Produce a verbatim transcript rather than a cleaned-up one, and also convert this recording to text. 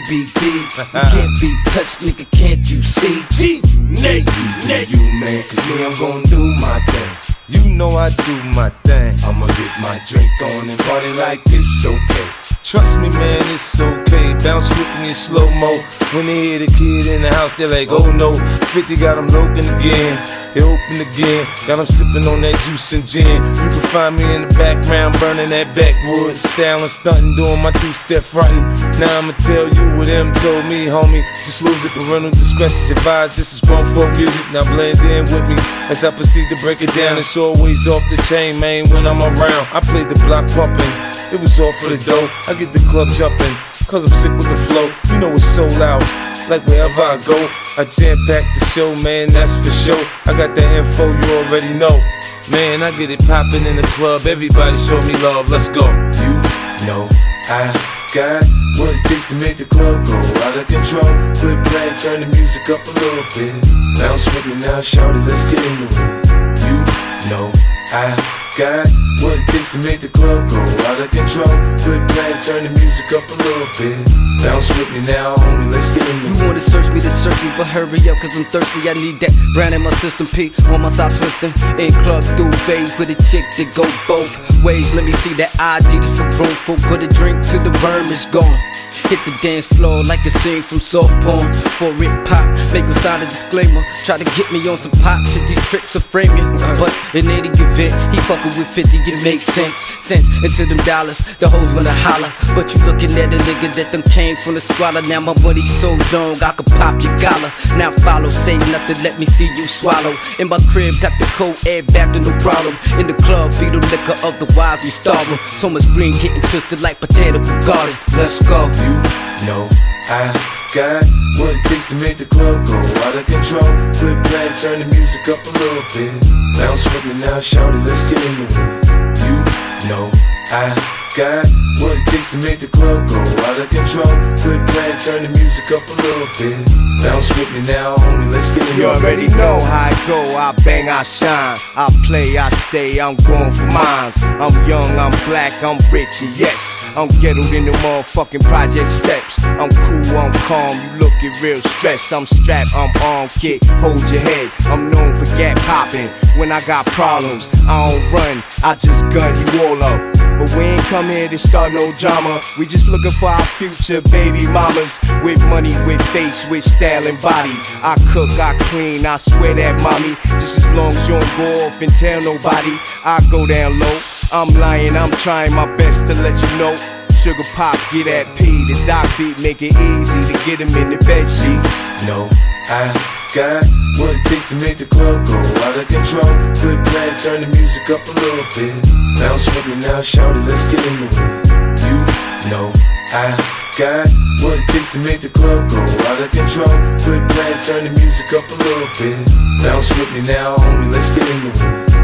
be beat. You can't be touched, nigga, can't you see? G, Nate, Nate, you man, cause me, I'm gon' do my thing. You know I do my thing. I'ma get my drink on and party like it's okay. Trust me, man, it's okay. Bounce with me in slow-mo. When they hear the kid in the house, they're like, oh no. fifty got them looking again. They open again. Got them sipping on that juice and gin. You can find me in the background, burning that backwood. Styling, stunting, doing my two-step frontin'. Now I'ma tell you what them told me, homie. Just lose it, parental discretion's advised. This is grown folk music, now blend in with me as I proceed to break it down. It's always off the chain, man, when I'm around. I played the block pumping. It was all for the dough. I get the club jumping, cause I'm sick with the flow. You know it's so loud, like wherever I go. I jam-pack the show, man, that's for sure. I got that info, you already know. Man, I get it poppin' in the club. Everybody show me love, let's go. You know I got what it takes to make the club go out of control. Quit playing, turn the music up a little bit. Bounce with me now, shout it, let's get into it. You know I got what it takes to make the club go out of control. Quit playing, turn the music up a little bit. Bounce with me now, homie, let's get into it. You wanna search me to search me, but hurry up, cause I'm thirsty. I need that brand in my system, P on my side twisting. In club duvet with a chick that go both ways. Let me see that I D just for room for put a drink till the worm is gone. Hit the dance floor like a scene from soft porn. For it pop, make him sign a disclaimer. Try to get me on some pop shit, these tricks are framing. But in any event, he fucking with fifty, it makes sense. Sense into them dollars, the hoes wanna holler. But you looking at a nigga that done came from the squalor. Now my money's so long, I could pop your collar. Now follow, say nothing, let me see you swallow. In my crib, got the cold air back to no problem. In the club, feed the liquor, otherwise we starve them. So much green getting twisted like potato garden. Let's go. You know I got what it takes to make the club go out of control. Quit playing, turn the music up a little bit. Bounce with me now, shout it, let's get into it. You know I got what it takes to make the club go out of control. Quit playing, turn the music up a little bit. Bounce with me now, homie, let's get into it. You already know how I go, I bang, I shine. I play, I stay, I'm going for mines. I'm young, I'm black, I'm rich, and yes, I'm ghettoed in the motherfucking project steps. I'm cool, I'm calm, you looking real stressed. I'm strapped, I'm on kick, hold your head. I'm known for gap popping. When I got problems, I don't run, I just gun you all up. But we ain't come here to start no drama. We just looking for our future baby mamas. With money, with face, with style and body. I cook, I clean, I swear that mommy. Just as long as you don't go off and tell nobody, I go down low. I'm lying, I'm trying my best to let you know. Sugar pop, get that P, the doc beat, make it easy to get him in the bed sheets. No, I got what it takes to make the club go out of control. Quit playing, turn the music up a little bit. Bounce with me now, shout it, let's get into it. You know I got what it takes to make the club go out of control. Quit playing, turn the music up a little bit. Bounce with me now, homie, let's get into it.